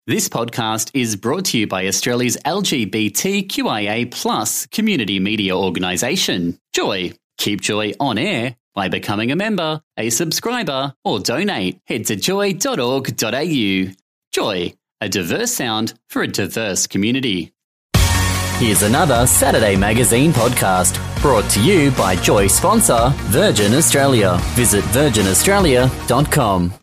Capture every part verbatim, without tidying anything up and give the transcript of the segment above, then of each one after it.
This podcast is brought to you by Australia's L G B T Q I A plus community media organisation, Joy. Keep Joy on air by becoming a member, a subscriber, or donate. Head to joy dot org dot a u. Joy, a diverse sound for a diverse community. Here's another Saturday Magazine podcast brought to you by Joy sponsor Virgin Australia. Visit virgin australia dot com.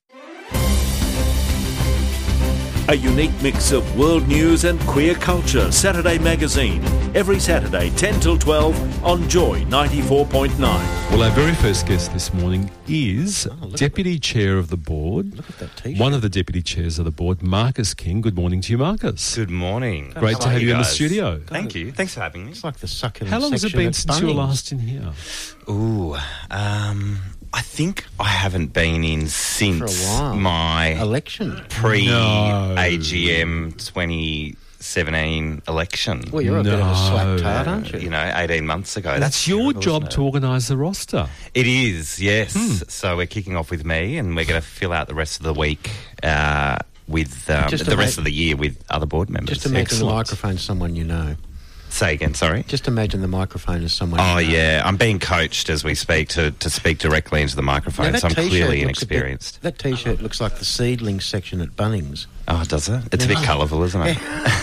A unique mix of world news and queer culture. Saturday Magazine. Every Saturday, ten till twelve on Joy ninety-four point nine. Well, our very first guest this morning is oh, Deputy at, Chair of the Board. Look at that T-shirt. One of the Deputy Chairs of the Board, Marcus King. Good morning to you, Marcus. Good morning. Great How to have you, you in the guys? studio. Thank you. Thanks for having me. It's like the succulent How long has it section been at since you were Bunnings. last in here? Ooh, um, I think I haven't been in since For a while. my Election. pre-A G M twenty seventeen election. Well, you're a bit of a No. slack tart, aren't you? You know, eighteen months ago. That's That's your terrible, job isn't to it? organise the roster. It is, yes. Hmm. So we're kicking off with me, and we're going to fill out the rest of the week uh, with um, Just the ima- rest of the year with other board members. Just imagine Excellent. the microphone someone you know. Say again, sorry. Just imagine the microphone as someone Oh, you know. yeah. I'm being coached as we speak to, to speak directly into the Now, microphone, that so I'm T-shirt clearly looks a bit- inexperienced. that T-shirt looks like the seedling section at Bunnings. Oh, does it? It's a bit colourful, isn't it?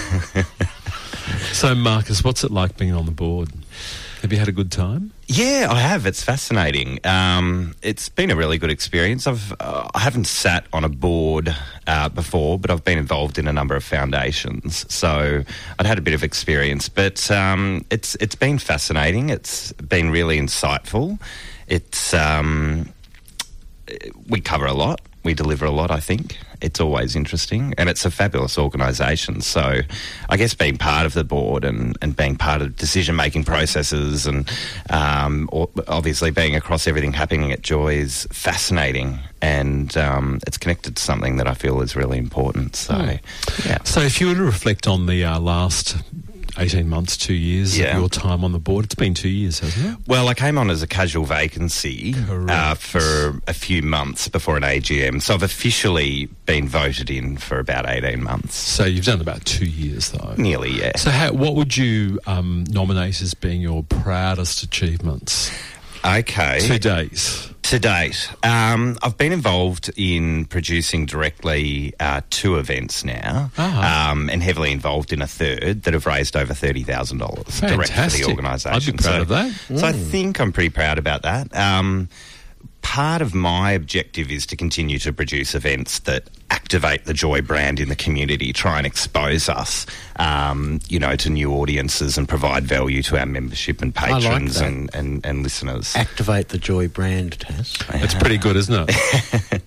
So, Marcus, what's it like being on the board? Have you had a good time? Yeah, I have. It's fascinating. Um, it's been a really good experience. I've uh, I haven't sat on a board uh, before, but I've been involved in a number of foundations, so I'd had a bit of experience. But um, it's it's been fascinating. It's been really insightful. It's um, we cover a lot. We deliver a lot, I think. It's always interesting, and it's a fabulous organisation. So I guess being part of the board and, and being part of decision-making processes and um, or obviously being across everything happening at Joy is fascinating, and um, it's connected to something that I feel is really important. So, yeah. So, if you were to reflect on the uh, last eighteen months, two years Yeah. of your time on the board, it's been two years, hasn't it? Well, I came on as a casual vacancy uh, Correct. for a few months before an A G M, so I've officially been voted in for about eighteen months. So, you've done about two years, though. Nearly, yeah. So, how, what would you um, nominate as being your proudest achievements Okay. to date? To date, um, I've been involved in producing directly uh, two events now, Ah. um, and heavily involved in a third that have raised over thirty thousand dollars direct for Fantastic. the organisation. I'd be proud so, of that. So I think I'm pretty proud about that. Um, part of my objective is to continue to produce events that activate the Joy brand in the community, try and expose us, um, you know, to new audiences and provide value to our membership and like patrons that. and, and, and listeners. Activate the Joy brand, Tess. That's pretty good, isn't it?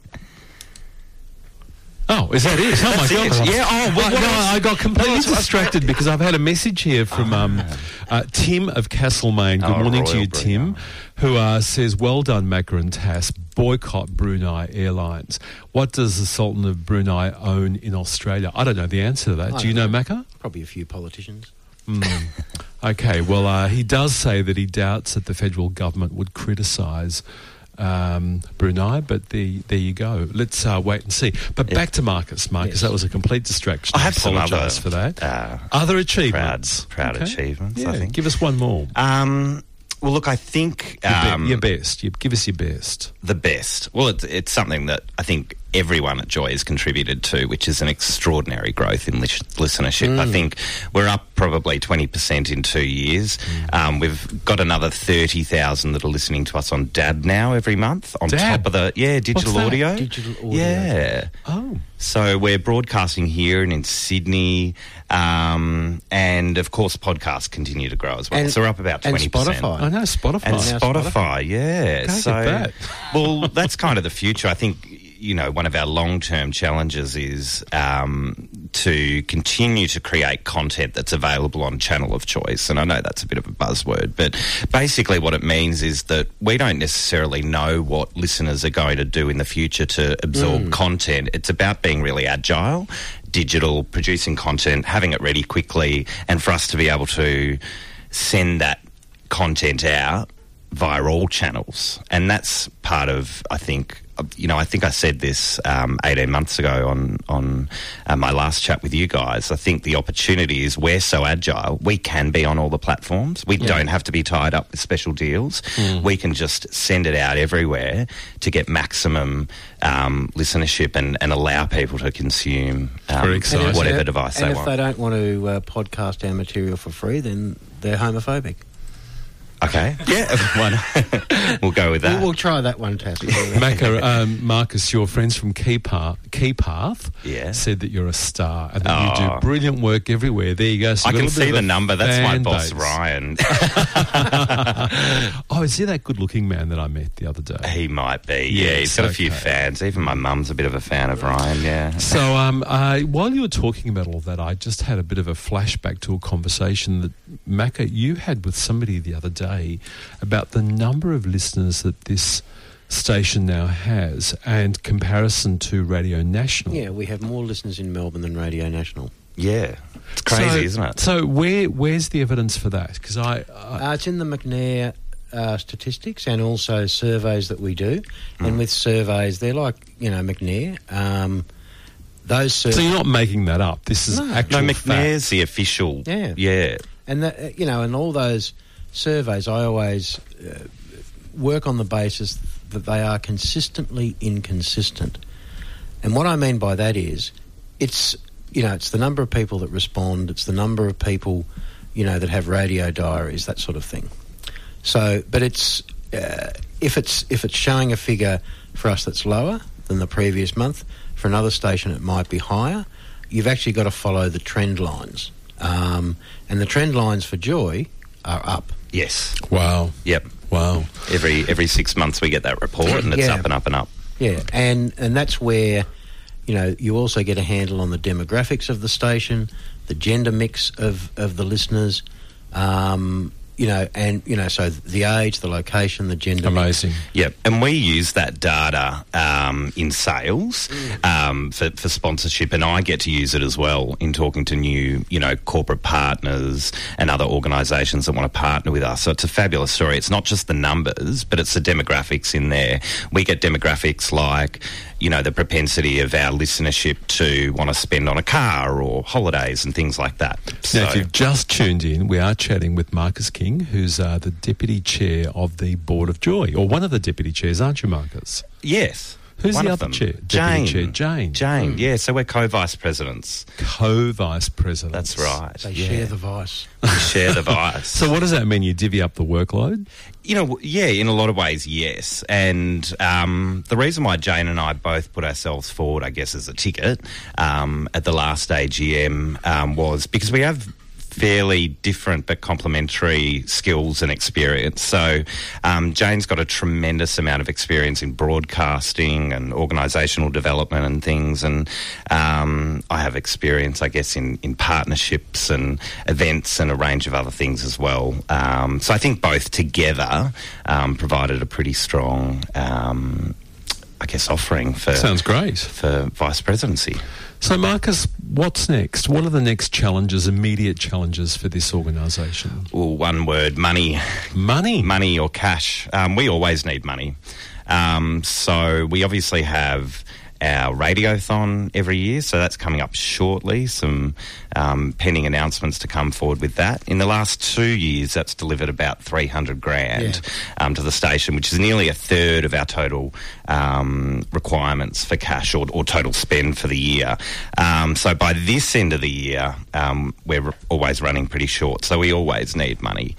Oh, is that it? Oh, my That's God. it. Yeah, oh, well, Uh, what no, else? I got completely What else? distracted because I've had a message here from um, uh, Tim of Castlemaine. Good Oh, morning to Royal you, Tim, Brunei. who uh, says, well done, Macca and Tass. Boycott Brunei Airlines. What does the Sultan of Brunei own in Australia? I don't know the answer to that. I Do you know, don't Macca? Probably a few politicians. Okay, well, uh, he does say that he doubts that the federal government would criticise um, Brunei, but the, there you go. Let's uh, wait and see. But back to Marcus. Marcus, Yes. that was a complete distraction. I have some apologise other, for that. uh, Other proud, achievements. proud Okay. achievements, Yeah, I think. give us one more. Um, well, look, I think Your, be- um, your best. You, give us your best. the best. Well, it's, it's something that I think everyone at Joy has contributed to, which is an extraordinary growth in lis- listenership. I think we're up probably twenty percent in two years. Um, we've got another thirty thousand that are listening to us on D A B now every month on D A B? top of the, yeah, digital that? audio. Digital audio. Yeah. Oh. So we're broadcasting here and in Sydney, um, and of course podcasts continue to grow as well. And- so we're up about and twenty percent. Spotify. I know, Spotify. And Now Spotify, Spotify. yeah. Can't so, get that. well, that's kind of the future. I think, you know, one of our long-term challenges is um, to continue to create content that's available on channel of choice. And I know that's a bit of a buzzword, but basically what it means is that we don't necessarily know what listeners are going to do in the future to absorb content. It's about being really agile, digital, producing content, having it ready quickly, and for us to be able to send that content out via all channels. And that's part of, I think, you know, I think I said this um, eighteen months ago on on uh, my last chat with you guys. I think the opportunity is we're so agile. We can be on all the platforms. We Yeah. don't have to be tied up with special deals. Mm. We can just send it out everywhere to get maximum um, listenership and, and allow people to consume um, Very exciting. whatever And if- device and they if want. they don't want to uh, podcast our material for free, then they're homophobic. Okay, yeah, why not? We'll go with that. We'll, we'll try that one, Tass. Macca, um, Marcus, your friends from Keypath, Keypath Yeah. said that you're a star and that you Oh. do brilliant work everywhere. There you go. So I you've got can a bit see of the a number. That's my fan boss, base. Ryan. Oh, is he that good-looking man that I met the other day? He might be. Yes, Yeah, he's got a few okay. fans. Even my mum's a bit of a fan of Ryan, yeah. So, um, uh, while you were talking about all that, I just had a bit of a flashback to a conversation that, Macca, you had with somebody the other day about the number of listeners that this station now has and comparison to Radio National. Yeah, we have more listeners in Melbourne than Radio National. Yeah. It's crazy, So- isn't it? So, where where's the evidence for that? Because I, I Uh, it's in the McNair uh, statistics and also surveys that we do. Mm. And with surveys, they're like, you know, McNair. Um, those so surveys... you're not making that up. This is No. actual No, fact. McNair's the official. Yeah. Yeah. And, that, uh, you know, in all those surveys, I always uh, work on the basis that they are consistently inconsistent. And what I mean by that is it's, you know, it's the number of people that respond, it's the number of people, you know, that have radio diaries, that sort of thing. So, but it's, uh, if it's if it's showing a figure for us that's lower than the previous month, for another station it might be higher, you've actually got to follow the trend lines. Um, and the trend lines for Joy are up. Yes. Wow. Yep. Wow. Every every six months we get that report and it's Yeah. up and up and up. Yeah, and, and that's where, you know, you also get a handle on the demographics of the station, the gender mix of, of the listeners, um, you know, and, you know, so the age, the location, the gender mix. Amazing. Yep, and we use that data um, in sales um, for, for sponsorship, and I get to use it as well in talking to new, you know, corporate partners and other organisations that want to partner with us. So it's a fabulous story. It's not just the numbers, but it's the demographics in there. We get demographics like, you know, the propensity of our listenership to want to spend on a car or holidays and things like that. So, Now, if you've just tuned in, we are chatting with Marcus King, who's uh, the Deputy Chair of the Board of Joy, or one of the Deputy Chairs, aren't you, Marcus? yes. Who's one the of other them. chair? Deputy Jane. Chair, Jane. Jane, yeah, so we're co-vice presidents. Co-Vice Presidents. That's right. They yeah. share the vice. We share the vice. So what does that mean? You divvy up the workload? You know, yeah, in a lot of ways, yes. And um, the reason why Jane and I both put ourselves forward, I guess, as a ticket um, at the last A G M um, was because we have fairly different but complementary skills and experience. So um, Jane's got a tremendous amount of experience in broadcasting and organisational development and things, and um, I have experience, I guess, in, in partnerships and events and a range of other things as well. Um, so I think both together um, provided a pretty strong, um, I guess, offering for Sounds great. for vice presidency. So, Marcus, what's next? What are the next challenges, immediate challenges for this organisation? Well, one word: money. Money. Money or cash. Um, we always need money. Um, so we obviously have our radiothon every year, so that's coming up shortly. Some um, pending announcements to come forward with that. In the last two years, that's delivered about three hundred grand um, to the station, which is nearly a third of our total um, requirements for cash or, or total spend for the year. Um, so by this end of the year, um, we're r- always running pretty short, so we always need money.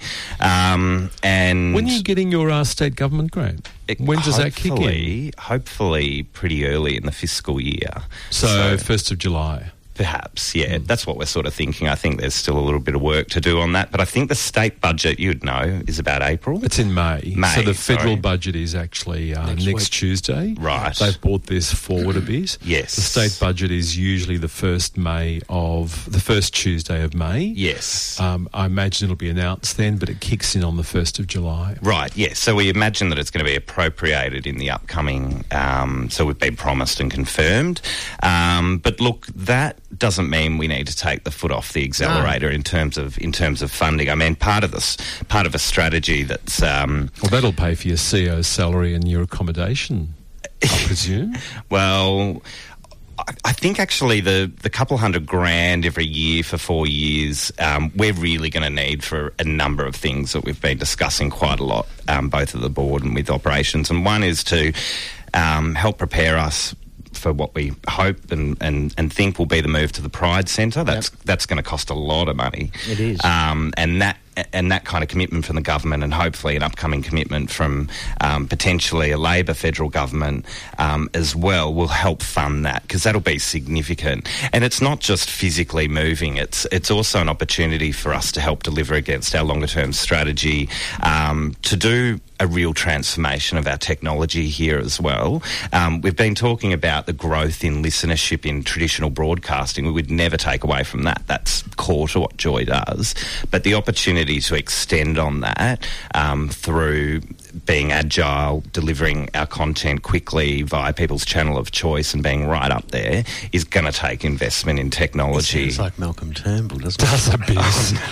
Um, and When are you getting your uh, state government grant? When does that kick in? Hopefully- Hopefully pretty early in the fiscal year. So, first of July. Perhaps, yeah. That's what we're sort of thinking. I think there's still a little bit of work to do on that. But I think the state budget, you'd know, is about April. It's in May. May, so the federal sorry. budget is actually uh, Next next, week. Tuesday. Right. They've brought this forward a bit. Yes. The state budget is usually the first May of the first Tuesday of May. Yes. Um, I imagine it'll be announced then, but it kicks in on the first of July. Right, yes. So we imagine that it's going to be appropriated in the upcoming, um, so we've been promised and confirmed. Um, but look, that doesn't mean we need to take the foot off the accelerator in terms of in terms of funding. I mean, part of this, part of a strategy that's... Um, Well, that'll pay for your C E O's salary and your accommodation. I presume? Well, I, I think actually the, the couple hundred grand every year for four years, um, we're really going to need for a number of things that we've been discussing quite a lot, um, both at the board and with operations. And one is to um, help prepare us for what we hope and, and, and think will be the move to the Pride Centre. That's yep. that's going to cost a lot of money. It is. Um, and that and that kind of commitment from the government, and hopefully an upcoming commitment from um, potentially a Labor federal government um, as well, will help fund that, because that'll be significant. And it's not just physically moving, it's it's also an opportunity for us to help deliver against our longer term strategy, um, to do a real transformation of our technology here as well. Um, we've been talking about the growth in listenership in traditional broadcasting. We would never take away from that. That's core to what Joy does. But the opportunity to extend on that um, through being agile, delivering our content quickly via people's channel of choice and being right up there is going to take investment in technology. It sounds like Malcolm Turnbull, doesn't it? Does a bit.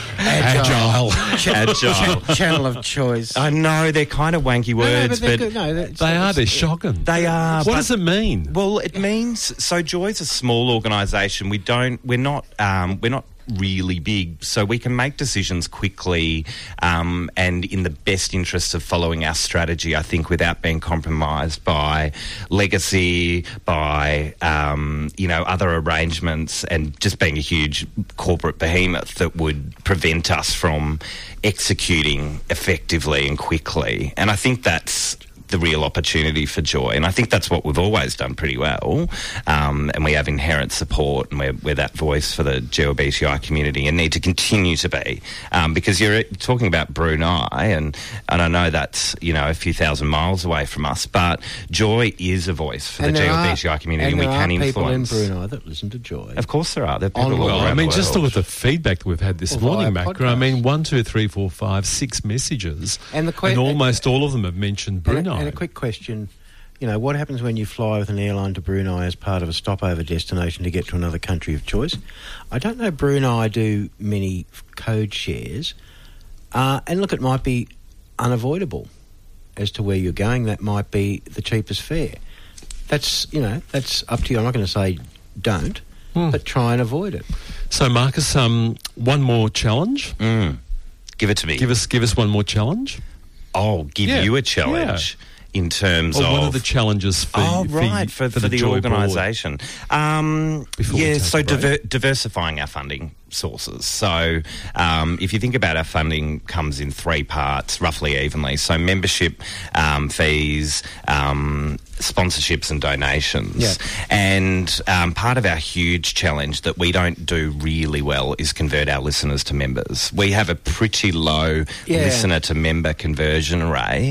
Agile. Agile. Agile. Channel of choice. I know, they're kind of wanky words, no, no, but, but, no, they are, they're shocking. They are. What does it mean? Well, it means, so Joy's a small organisation. We don't, we're not, um, we're not really big, so we can make decisions quickly um, and in the best interests of following our strategy, I think, without being compromised by legacy, by um, you know, other arrangements, and just being a huge corporate behemoth that would prevent us from executing effectively and quickly. And I think that's the real opportunity for Joy, and I think that's what we've always done pretty well, um, and we have inherent support, and we're, we're that voice for the G L B T I community and need to continue to be, um, because you're talking about Brunei, and, and I know that's, you know, a few thousand miles away from us, but Joy is a voice for and the G L B are, T I community, and, and we can influence. There are people in Brunei that listen to Joy. Of course there are. There are people On, all well, around I mean, the just world. look at the feedback that we've had this Well, morning, via Macra. I podcast. mean, one, two, three, four, five, six messages, And the que- and almost all of them have mentioned And a, Brunei. and a quick question. You know, what happens when you fly with an airline to Brunei as part of a stopover destination to get to another country of choice? I don't know Brunei do many code shares. Uh, and look, it might be unavoidable as to where you're going. That might be the cheapest fare. That's, you know, that's up to you. I'm not going to say don't, Hmm. but try and avoid it. So, Marcus, um, one more challenge. Mm. Give it to me. Give us, give us one more challenge. I'll give Yeah. you a challenge. In terms Or of what are the challenges for oh for, right for, for, for, the, the, Joy board? organisation? Um, Before we yeah, take so a break. diver- diversifying our funding sources. So um, if you think about our funding, comes in three parts, roughly evenly. So membership um, fees, um, sponsorships, and donations. Yeah. And um, part of our huge challenge that we don't do really well is convert our listeners to members. We have a pretty low Yeah. listener to member conversion rate,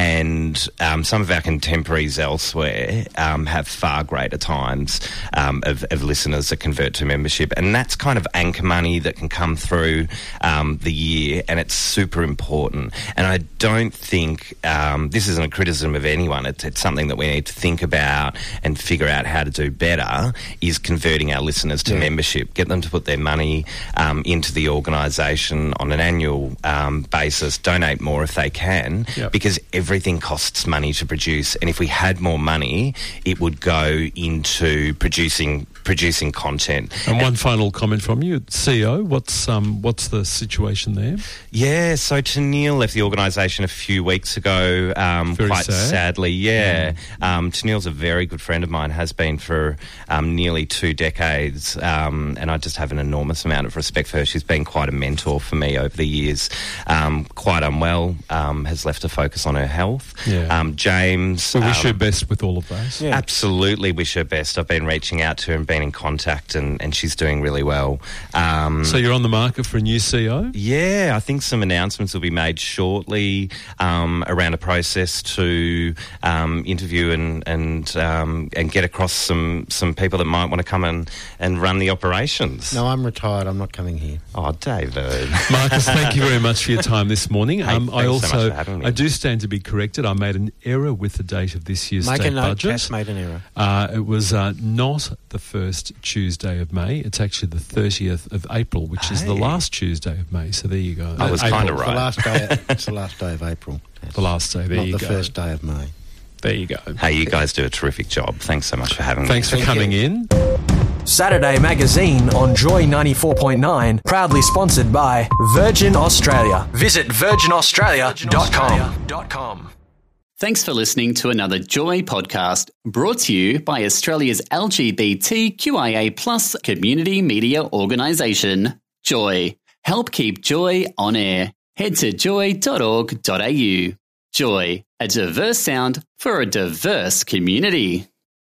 and um, some of our contemporaries elsewhere um, have far greater times um, of, of listeners that convert to membership, and that's kind of anchor money that can come through um, the year, and it's super important. And I don't think um, this isn't a criticism of anyone. It's, it's something that we need to think about and figure out how to do better, is converting our listeners to Yeah. membership, get them to put their money um, into the organisation on an annual um, basis, donate more if they can, Yep. because everything costs money to produce, and if we had more money, it would go into producing producing content. And one final comment from you, C E O. What's um, what's the situation there? Yeah, so Tennille left the organisation a few weeks ago, um, Very quite sad. sadly, yeah. Um, Tennille's a very good friend of mine, has been for um, nearly two decades, um, and I just have an enormous amount of respect for her. She's been quite a mentor for me over the years. Um, quite unwell, um, has left to focus on her health. Yeah. Um, James... We wish um, her best with all of those. Yeah. Absolutely wish her best. I've been reaching out to her and been in contact, and, and she's doing really well. Um, So you're on the market for a new C E O? yeah, I think some announcements will be made shortly um, around a process to um, interview and and um, and get across some, some people that might want to come and, and run the operations. No, I'm retired. I'm not coming here. Oh, David. Marcus, thank you very much for your time this morning. Hey, um, I thanks so also, much for having me. I do stand to be corrected. I made an error with the date of this year's Make a state note. budget. Cass made an error. Uh, it was uh, not the first Tuesday of May. It's actually the thirtieth of April, which is the Hey. last Tuesday of May. So there you go. I was April, kinda It's right. the last day. It's the last day of April. The last day. There not you the go. first day of May. There you go. Hey, you guys do a terrific job. Thanks so much for having Thanks me. for coming in. Saturday Magazine on Joy ninety-four point nine, proudly sponsored by Virgin Australia. Visit virgin australia dot com. Thanks for listening to another Joy podcast brought to you by Australia's L G B T Q I A plus community media organisation, Joy. Help keep Joy on air. Head to joy dot org dot a u. Joy, a diverse sound for a diverse community.